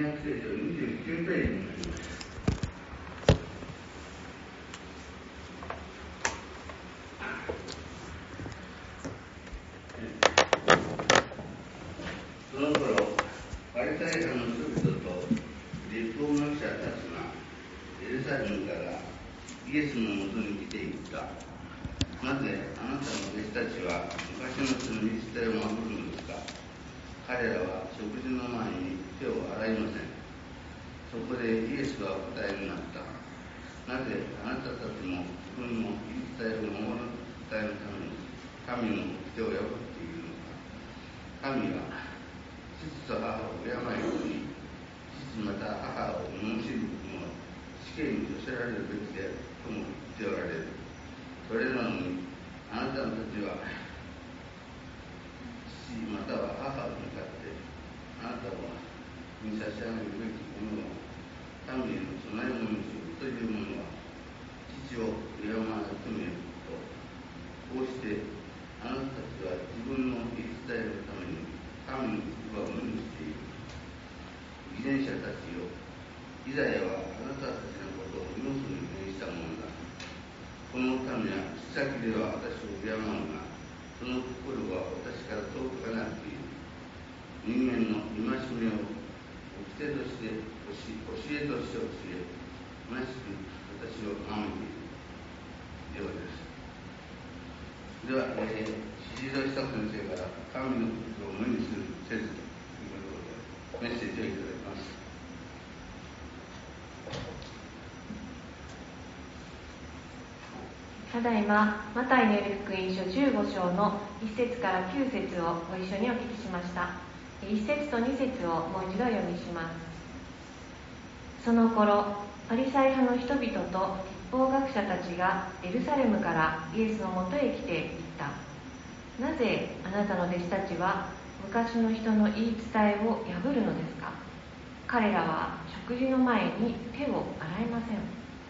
約聖書29ページになります。その頃、パリサイ派の人々と律法学者たちがエルサレムからイエスのもとに来ていった。なぜあなたの弟子たちは昔の人の言い伝えを守るのですか。彼らは食事の前に手を洗いません。そこでイエスはお答えになった。なぜあなたたちも自分の言い伝えを守るために神の掟を破っているのか。神は父と母を敬いに、父また母を罵る者は死刑に処せられるべきでとも言っておられる。それなのにあなたたちは父または母に向かって、あなたに差し上げるべきものを神への供え物にするというものは父を敬わないとめると、こうしてあなたたちは自分の言い伝えるために神の言葉を無にしている。偽善者たちよ、イザヤはあなたたちのことを見事に命じたものだ。この民は口先では私を敬うが、その心は私から遠く離れている。人間の戒めを掟として教えとして教え、虚しく私を崇めているようです。では、宍戸久先生から神のことを無にせずということでメッセージをいただきます。 ただいまマタイによる福音書15章の1節から9節をご一緒にお聞きしました。1節と2節をもう一度読みします。その頃パリサイ派の人々と律法学者たちがエルサレムからイエスのもとへ来ていった。なぜあなたの弟子たちは昔の人の言い伝えを破るのですか。彼らは食事の前に手を洗いません。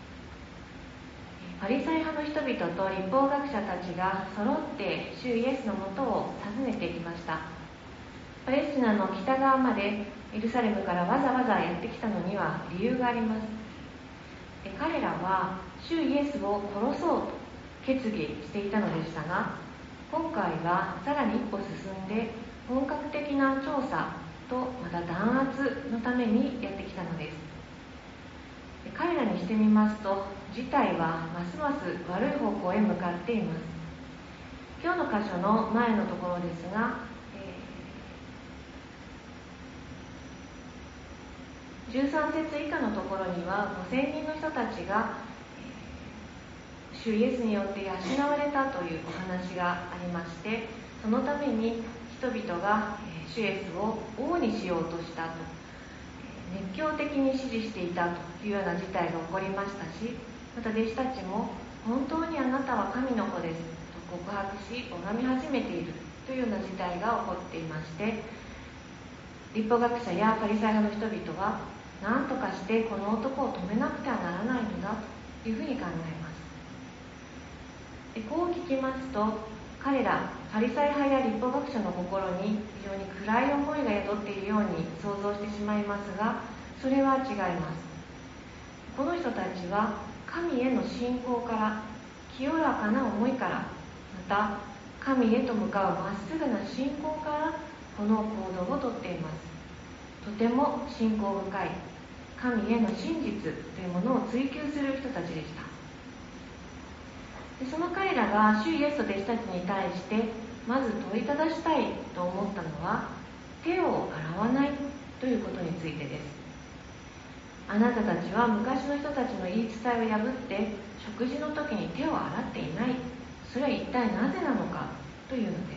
パリサイ派の人々と律法学者たちが揃って主イエスのもとを訪ねてきました。パレスチナの北側までエルサレムからわざわざやってきたのには理由があります。彼らは主イエスを殺そうと決議していたのでしたが、今回はさらに一歩進んで本格的な調査とまた弾圧のためにやってきたのです。彼らにしてみますと事態はますます悪い方向へ向かっています。今日の箇所の前のところですが、13節以下のところには5000人の人たちが主イエスによって養われたというお話がありまして、そのために人々が主イエスを王にしようとしたと、熱狂的に支持していたというような事態が起こりましたし、また弟子たちも本当にあなたは神の子ですと告白し拝み始めているというような事態が起こっていまして、律法学者やパリサイ派の人々は何とかしてこの男を止めなくてはならないのだというふうに考えます。こう聞きますと、彼らパリサイ派や律法学者の心に非常に暗い思いが宿っているように想像してしまいますが、それは違います。この人たちは神への信仰から、清らかな思いから、また神へと向かうまっすぐな信仰からこの行動をとっています。とても信仰深い神への真実というものを追求する人たちでした。その彼らが主イエスと弟子たちに対してまず問いただしたいと思ったのは、手を洗わないということについてです。あなたたちは昔の人たちの言い伝えを破って食事の時に手を洗っていない。それは一体なぜなのかというのです。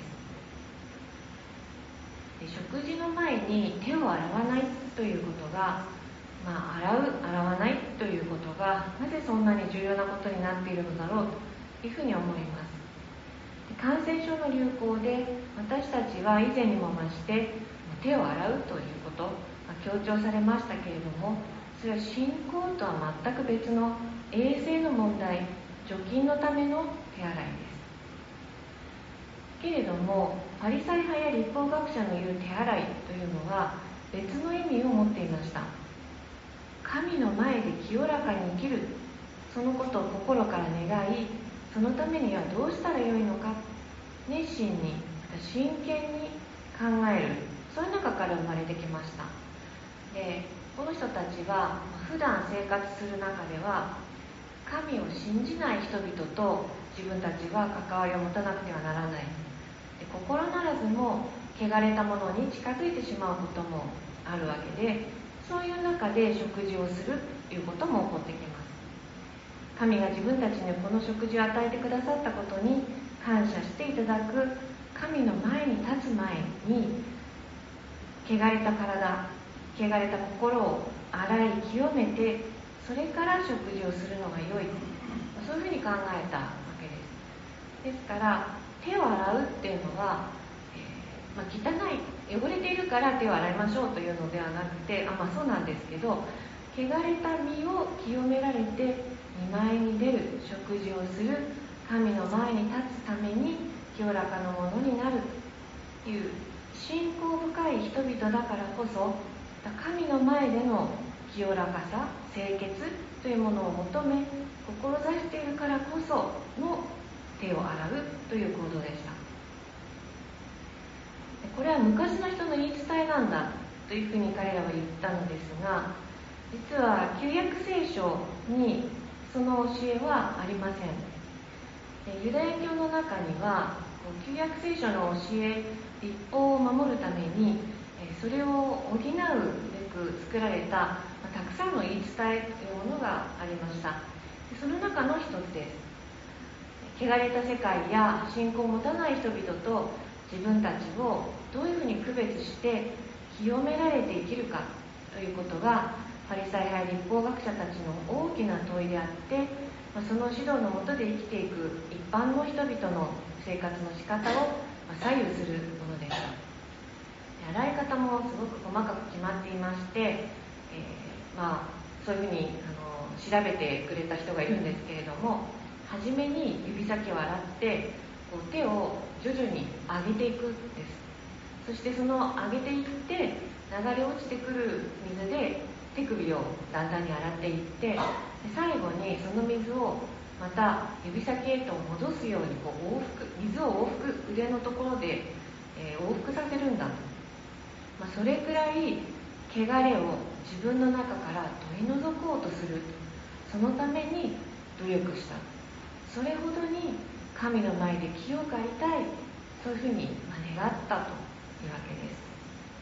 食事の前に手を洗わないということが、洗う、洗わないということがなぜそんなに重要なことになっているのだろうというふうに思います。感染症の流行で私たちは以前にも増して手を洗うということが強調されましたけれども、それは信仰とは全く別の衛生の問題、除菌のための手洗いです。けれどもパリサイ派や律法学者の言う手洗いというのは別の意味を持っていました。神の前で清らかに生きる、そのことを心から願い、そのためにはどうしたらよいのか、熱心に真剣に考える、そういう中から生まれてきました。で、この人たちは普段生活する中では神を信じない人々と自分たちは関わりを持たなくてはならない。で、心ならずも汚れたものに近づいてしまうこともあるわけで、そういう中で食事をするということも起こってきます。神が自分たちにこの食事を与えてくださったことに感謝していただく、神の前に立つ前に汚れた体、汚れた心を洗い清めて、それから食事をするのが良い、そういうふうに考えたわけです。ですから手を洗うっていうのは、汚い、汚れているから手を洗いましょうというのではなくて、そうなんですけど、汚れた身を清められて御前に出る、食事をする、神の前に立つために清らかなものになるという信仰深い人々だからこそ、神の前での清らかさ、清潔というものを求め志しているからこその手を洗うという行動でした。これは昔の人の言い伝えなんだというふうに彼らは言ったのですが、実は旧約聖書にその教えはありません。ユダヤ教の中には旧約聖書の教え、律法を守るためにそれを補うべく作られたたくさんの言い伝えというものがありました。その中の一つです。汚れた世界や信仰を持たない人々と自分たちをどういうふうに区別して清められて生きるかということがパリサイ派律法学者たちの大きな問いであって、その指導のもとで生きていく一般の人々の生活の仕方を左右するものでした。洗い方もすごく細かく決まっていまして、そういうふうに調べてくれた人がいるんですけれども、初めに指先を洗って手を徐々に上げていくんです。そしてその上げていって流れ落ちてくる水で手首をだんだんに洗っていって、最後にその水をまた指先へと戻すように水を往復、腕のところで往復させるんだと。それくらい汚れを自分の中から取り除こうとする、そのために努力した。それほどに神の前で清かりたい、そういうふうに願ったというわけです。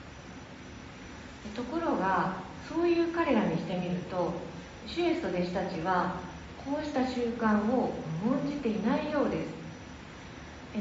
ところがそういう彼らにしてみると、主イエスと弟子たちはこうした習慣を重んじていないようです。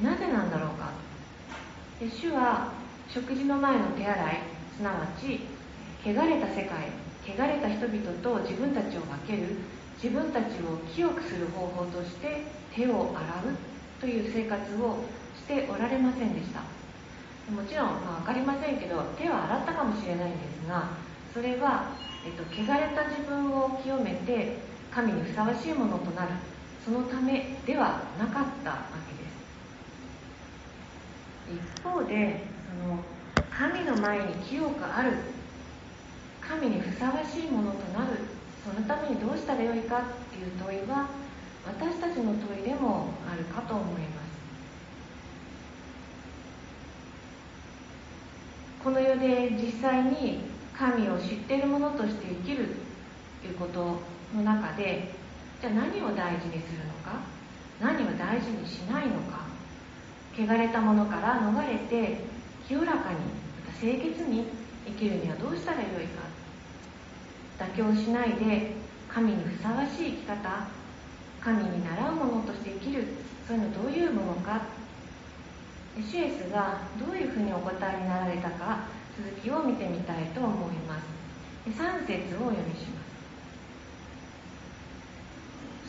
なぜなんだろうか。主は食事の前の手洗い、すなわち汚れた世界、汚れた人々と自分たちを分ける、自分たちを清くする方法として手を洗うという生活をしておられませんでした。もちろん分かりませんけど、手は洗ったかもしれないんですが、それは、汚れた自分を清めて神にふさわしいものとなる、そのためではなかったわけです。一方で、神の前に清くある、神にふさわしいものとなる、そのためにどうしたらよいかという問いは私たちの問いでもあるかと思います。この世で実際に神を知っているものとして生きるということの中で、じゃあ何を大事にするのか、何を大事にしないのか、汚れたものから逃れて清らかに、また清潔に生きるにはどうしたらよいか、妥協しないで神にふさわしい生き方、神に倣うものとして生きる、そういうのどういうものか、主イエスがどういうふうにお答えになられたか、続きを見てみたいと思います。3節をお読みします。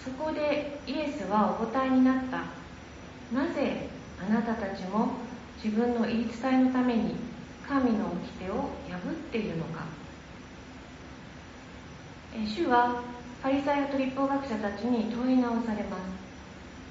そこでイエスはお答えになった。なぜあなたたちも自分の言い伝えのために神の掟を破っているのか。主はパリサイ派と律法学者たちに問い直されます。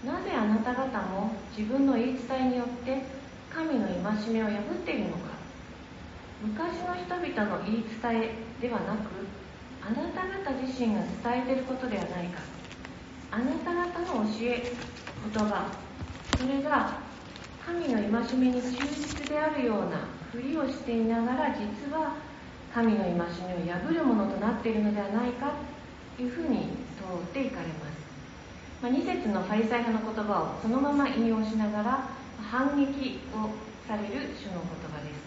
なぜあなた方も自分の言い伝えによって神の戒めを破っているのか。 昔の人々の言い伝えではなく、あなた方自身が伝えていることではないか。あなた方の教え、言葉、それが神の戒めに忠実であるようなふりをしていながら、実は神の戒めを破るものとなっているのではないかというふうに問うていかれます。2節のファリサイ派の言葉をそのまま引用しながら反撃をされる主の言葉です。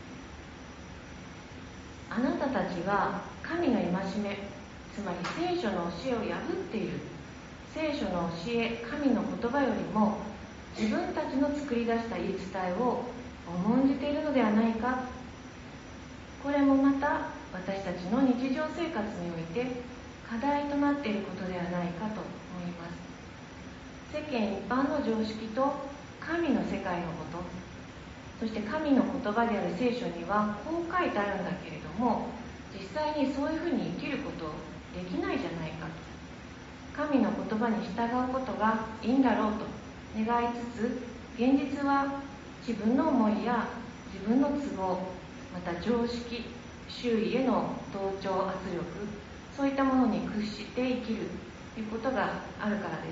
あなたたちは神の戒め、つまり聖書の教えを破っている。聖書の教え、神の言葉よりも自分たちの作り出した言い伝えを重んじているのではないか。これもまた私たちの日常生活において課題となっていることではないかと思います。世間一般の常識と神の世界のこと、そして神の言葉である聖書にはこう書いてあるんだけれども、実際にそういうふうに生きることできないじゃないかと。神の言葉に従うことがいいんだろうと願いつつ、現実は自分の思いや自分の都合、また常識、周囲への同調圧力、そういったものに屈して生きるということがあるからです。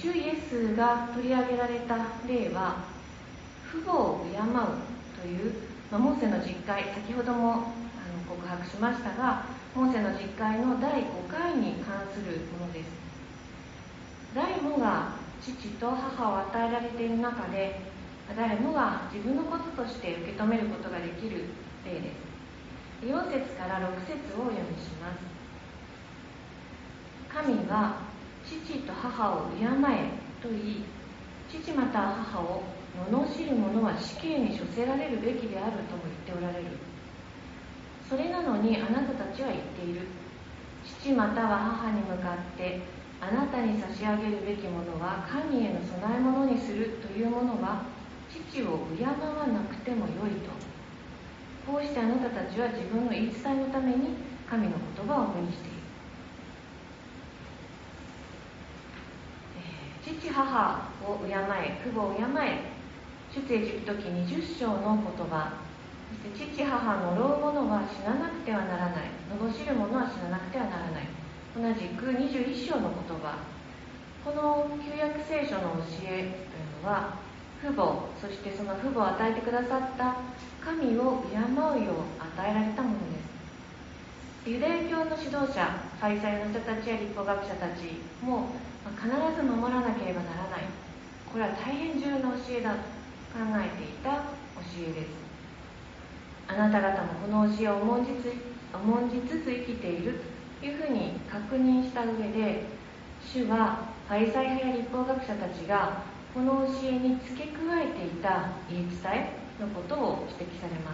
主イエスが取り上げられた例は、父母を敬うという、モーセの実会、先ほども告白しましたが、モーセの実会の第5回に関するものです。誰もが父と母を与えられている中で、誰もが自分のこととして受け止めることができる例です。4節から6節をお読みします。神は父と母を敬えと言い、父また母を罵る者は死刑に処せられるべきであるとも言っておられる。それなのにあなたたちは言っている。父または母に向かって、あなたに差し上げるべきものは神への供え物にするというものは、父を敬わなくてもよいと。こうしてあなたたちは自分の言い伝えのために神の言葉を無にしている。父母を敬え、父母を敬え、出エジプト記20章の言葉。そして父母呪う者は死ななくてはならない、罵る者は死ななくてはならない。同じく21章の言葉。この旧約聖書の教えというのは、父母、そしてその父母を与えてくださった神を敬うよう与えられたものです。ユダヤ教の指導者、ファリサイの人たちや律法学者たちも必ず守らなければならない、これは大変重要な教えだと考えていた教えです。あなた方もこの教えを重んじつつ生きているというふうに確認した上で、主はファリサイ派や律法学者たちがこの教えに付け加えていた言い伝えのことを指摘されます。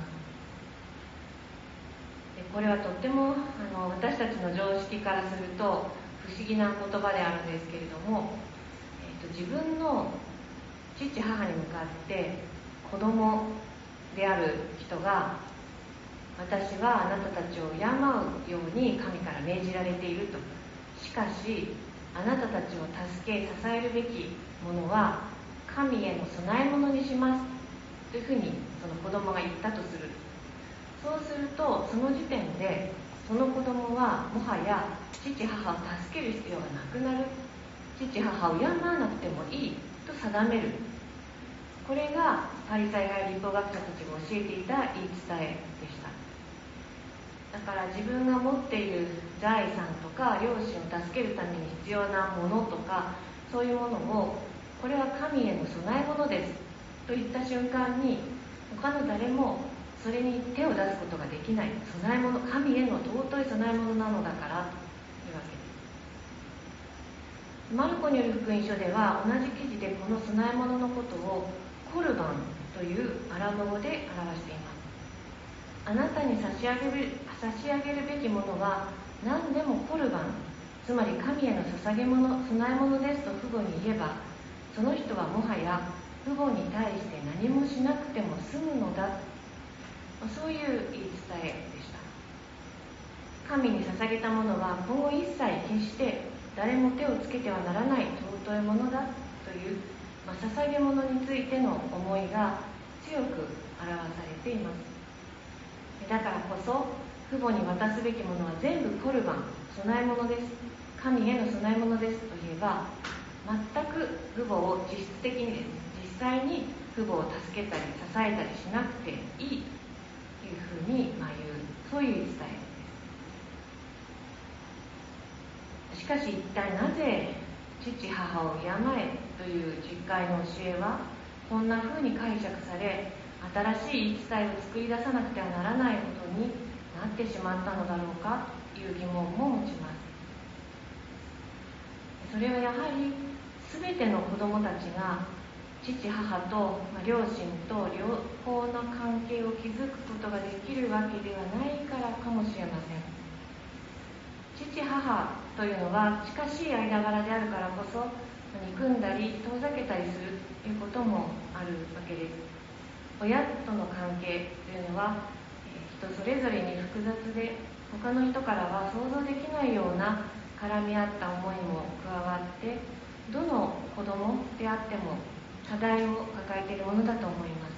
これはとっても私たちの常識からすると不思議な言葉であるんですけれども、自分の父母に向かって子供である人が、私はあなたたちを敬うように神から命じられていると。しかしあなたたちを助け支えるべきものは神への供え物にしますというふうにその子供が言ったとする。そうするとその時点でその子供はもはや父母を助ける必要がなくなる。父母を敬わなくてもいいと定める。これがファリサイ派や律法学者たちが教えていた言い伝えでした。だから自分が持っている財産とか両親を助けるために必要なものとか、そういうものを、これは神への供え物ですと言った瞬間に、他の誰もそれに手を出すことができない。供え物、神への尊い供え物なのだからというわけです。マルコによる福音書では同じ記事でこの供え物のことをコルバンというアラブ語で表しています。あなたに差し上げるべきものは何でもコルバン、つまり神への捧げ物、供え物ですと父母に言えば、その人はもはや父母に対して何もしなくても済むのだ、そういう言い伝えでした。神に捧げたものは今後一切決して誰も手をつけてはならない尊いものだという、捧げ物についての思いが強く表されています。だからこそ父母に渡すべきものは全部コルバン、供え物です、神への供え物ですと言えば、全く父母を実質的にですね、実際に父母を助けたり支えたりしなくていいというふうに言う、そういう言い伝えです。しかし一体なぜ父母を敬えという実会の教えはこんなふうに解釈され、新しい言い伝えを作り出さなくてはならないことになってしまったのだろうかという疑問も持ちます。それはやはり全ての子どもたちが父母と、両親と両方の関係を築くことができるわけではないからかもしれません。父母というのは近しい間柄であるからこそ、憎んだり遠ざけたりするということもあるわけです。親との関係というのは人それぞれに複雑で、他の人からは想像できないような絡み合った思いも加わって、どの子供であっても課題を抱えているものだと思います。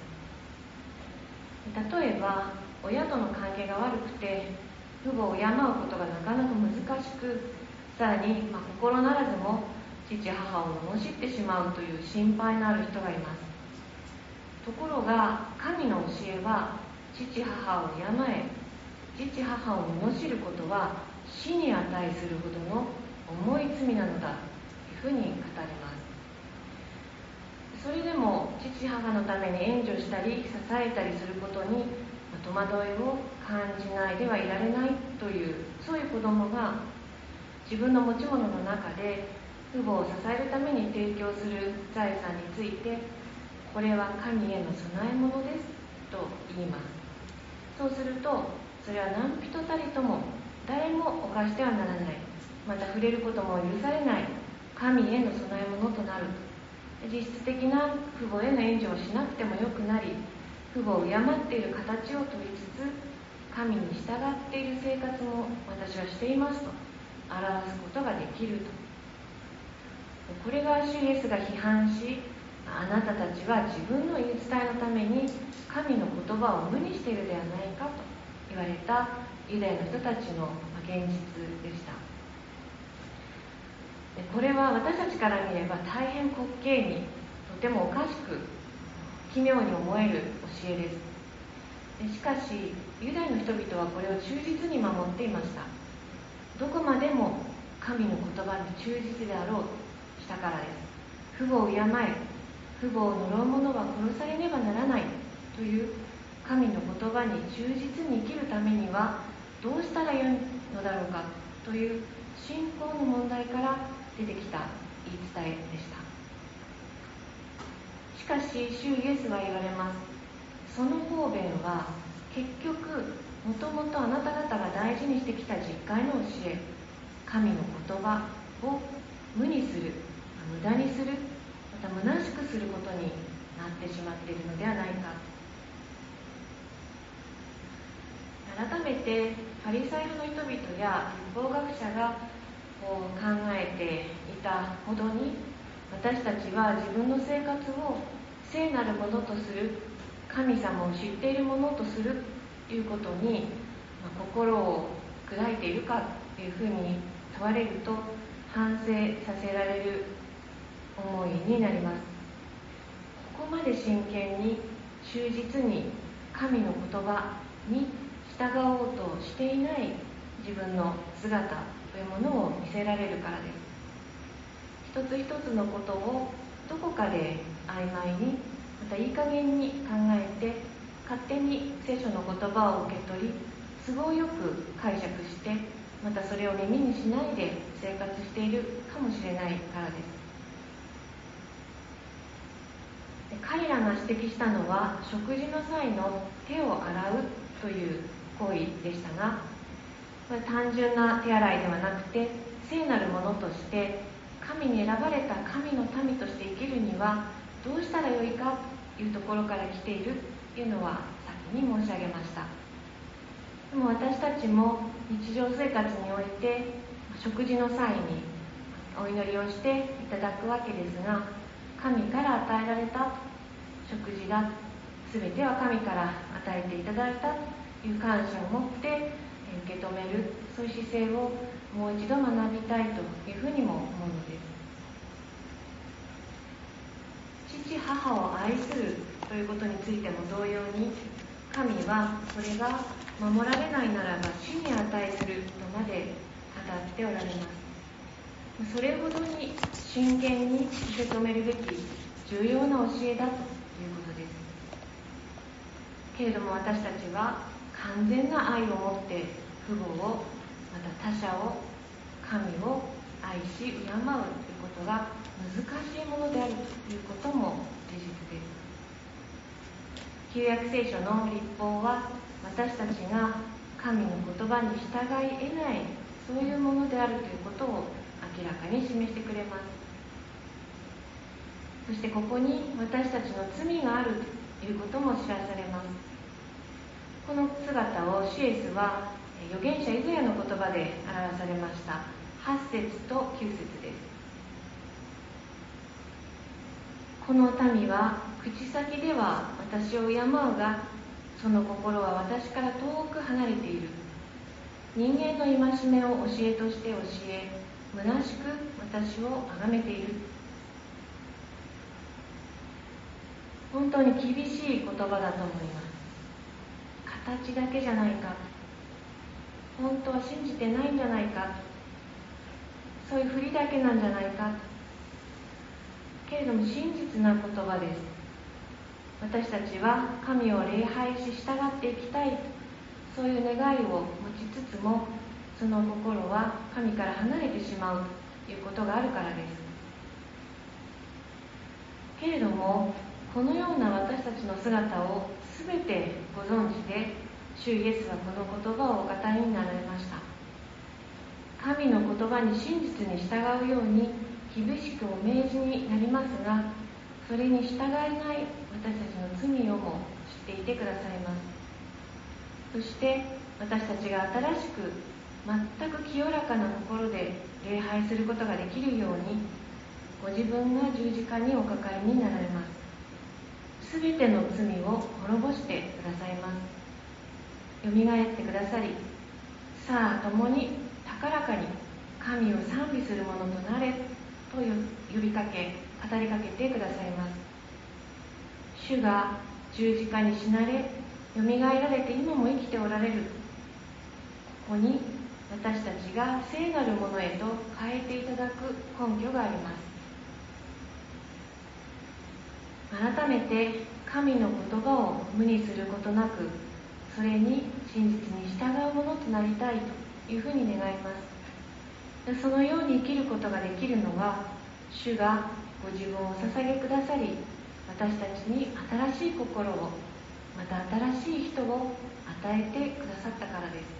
例えば親との関係が悪くて父母を敬うことがなかなか難しく、さらに、心ならずも父母を罵ってしまうという心配のある人がいます。ところが神の教えは、父母を敬え、父母を罵ることは死に値するほどの重い罪なのだというふうに語ります。それでも父母のために援助したり支えたりすることに戸惑いを感じないではいられないという、そういう子供が自分の持ち物の中で父母を支えるために提供する財産について、これは神への供え物ですと言います。そうすると、それは何人たりとも誰も犯してはならない、また触れることも許されない神への供え物となる。実質的な父母への援助をしなくてもよくなり、父母を敬っている形をとりつつ、神に従っている生活も私はしていますと表すことができると。これが主イエスが批判し、あなたたちは自分の言い伝えのために神の言葉を無にしているではないかと言われたユダヤの人たちの現実でした。これは私たちから見れば大変滑稽に、とてもおかしく奇妙に思える教えです。しかしユダヤの人々はこれを忠実に守っていました。どこまでも神の言葉に忠実であろうとしたからです。父母を敬え、父母を呪う者は殺されねばならないという神の言葉に忠実に生きるためにはどうしたらよいのだろうかという信仰の問題から出てきた言い伝えでした。しかし主イエスは言われます。その方便は結局もともとあなた方が大事にしてきた実会の教え、神の言葉を無にする、無駄にする、また虚しくすることになってしまっているのではないか。改めてパリサイ派の人々や律法学者が考えていたほどに、私たちは自分の生活を聖なるものとする、神様を知っているものとするということに、心を砕いているかというふうに問われると、反省させられる思いになります。ここまで真剣に忠実に神の言葉に従おうとしていない自分の姿というものを見せられるからです。一つ一つのことをどこかで曖昧に、またいい加減に考えて、勝手に聖書の言葉を受け取り、都合よく解釈して、またそれを耳にしないで生活しているかもしれないからです。彼らが指摘したのは、食事の際の手を洗うという行為でしたが、単純な手洗いではなくて、聖なるものとして神に選ばれた神の民として生きるにはどうしたらよいかというところから来ているというのは先に申し上げました。でも私たちも日常生活において食事の際にお祈りをしていただくわけですが、神から与えられた食事だ全ては神から与えていただいたという感謝を持って受け止める、そういう姿勢をもう一度学びたいというふうにも思うのです。父母を愛するということについても同様に、神はそれが守られないならば死に値するとまで語っておられます。それほどに真剣に受け止めるべき重要な教えだということです。けれども私たちは完全な愛を持って父母を、また他者を、神を愛し敬うということが難しいものであるということも事実です。旧約聖書の律法は私たちが神の言葉に従い得ない、そういうものであるということを明らかに示してくれます。そしてここに私たちの罪があるということも知らされます。この姿を主イエスは預言者イザヤの言葉で表されました。8節と9節です。この民は口先では私を敬うが、その心は私から遠く離れている。人間の戒めを教えとして教え、虚しく私を崇めている。本当に厳しい言葉だと思います。形だけじゃないか、本当は信じてないんじゃないか、そういうふりだけなんじゃないか、けれども真実な言葉です。私たちは神を礼拝し従っていきたい、そういう願いを持ちつつも、その心は神から離れてしまうということがあるからです。けれどもこのような私たちの姿を全てご存知で、主イエスはこの言葉をお語りになられました。神の言葉に真実に従うように厳しくお命じになりますが、それに従えない私たちの罪をも知っていてくださいます。そして私たちが新しく全く清らかな心で礼拝することができるように、ご自分が十字架におかかりになられます。すべての罪を滅ぼしてくださいます。よみがえってくださり、さあ共に高らかに神を賛美するものとなれと呼びかけ、語りかけてくださいます。主が十字架に死なれ、よみがえられて今も生きておられる。ここに私たちが聖なるものへと変えていただく根拠があります。改めて神の言葉を無にすることなく、それに真実に従うものとなりたいというふうに願います。そのように生きることができるのは、主がご自分をお捧げくださり、私たちに新しい心を、また新しい人を与えてくださったからです。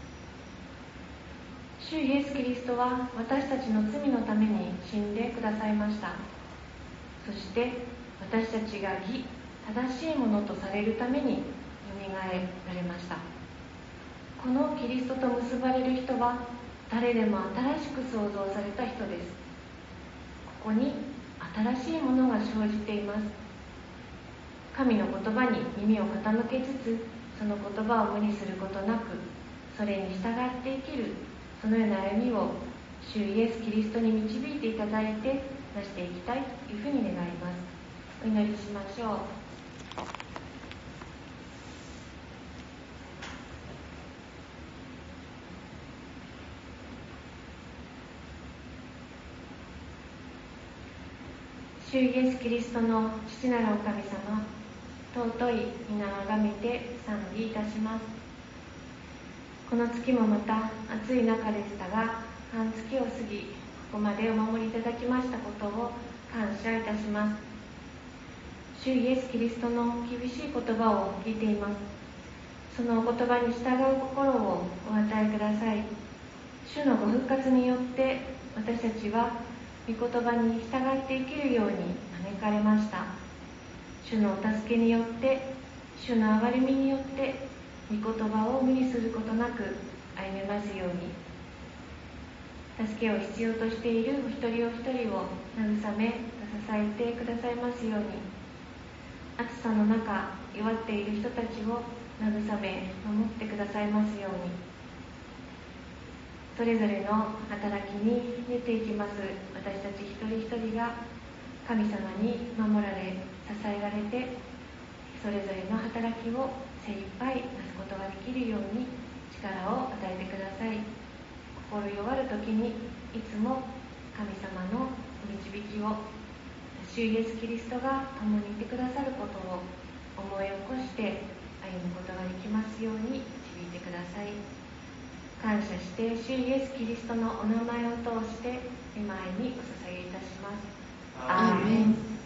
主イエス・キリストは私たちの罪のために死んでくださいました。そして私たちが義、正しいものとされるためによみがえられました。このキリストと結ばれる人は誰でも新しく創造された人です。ここに新しいものが生じています。神の言葉に耳を傾けつつ、その言葉を無にすることなく、それに従って生きる、そのような歩みを主イエス・キリストに導いていただいてなしていきたいというふうに願います。お祈りしましょう。主イエス・キリストの父なるお神様、尊い皆をあがめて賛美いたします。この月もまた暑い中でしたが、半月を過ぎ、ここまでお守りいただきましたことを感謝いたします。主イエス・キリストの厳しい言葉を聞いています。そのお言葉に従う心をお与えください。主のご復活によって私たちは御言葉に従って生きるように招かれました。主のお助けによって、主の憐れみによって、御言葉を無にすることなく歩めますように。助けを必要としているお一人お一人を慰め、支えてくださいますように。暑暑さの中弱っている人たちを慰め守ってくださいますように。それぞれの働きに出ていきます私たち一人一人が神様に守られ支えられて、それぞれの働きを精一杯なすことができるように力を与えてください。心弱る時にいつも神様の導きを主イエスキリストが共にいてくださることを思い起こして歩むことができますように導いてください。感謝して主イエスキリストのお名前を通して御前にお捧げいたします。アーメン。